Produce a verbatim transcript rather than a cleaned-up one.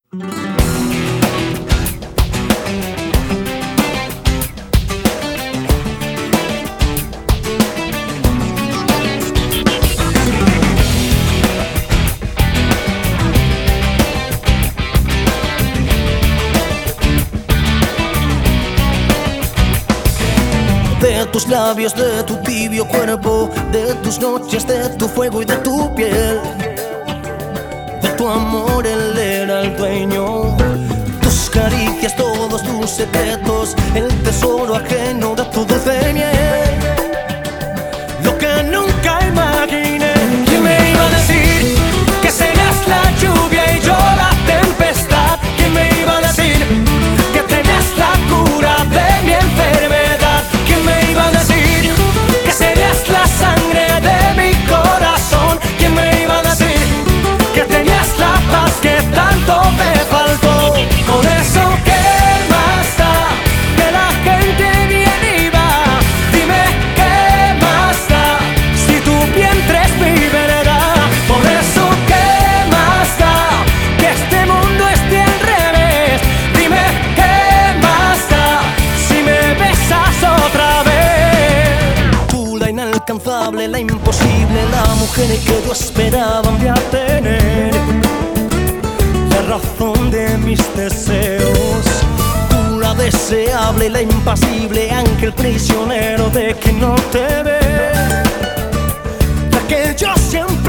De tus labios, de tu tibio cuerpo, de tus noches, de tu fuego y de tu piel. De tu amor él era el dueño. Tus caricias, todos tus secretos, el tesoro ajeno de tu dulce miel. Lo que nunca imaginé. ¿Quién me iba a decir que serías la lluvia y yo la tempestad? ¿Quién me iba a decir que tenías la cura de mi enfermedad? ¿Quién me iba a decir que serías la sangre de mi corazón? ¿Quién me iba a decir que tenías la paz que tanto me faltó? Por eso, ¿qué más da que la gente viene y va? Dime, ¿qué más da si tu vientre es mi verdad? Por eso, ¿qué más da que este mundo esté al revés? Dime, ¿qué más da si me besas otra vez? Tú, la inalcanzable, la imposible, la mujer que yo esperaba un día tener, la razón de mis deseos. Tú, la deseable, la impasible, ángel prisionero de que no te ve, la que yo siempre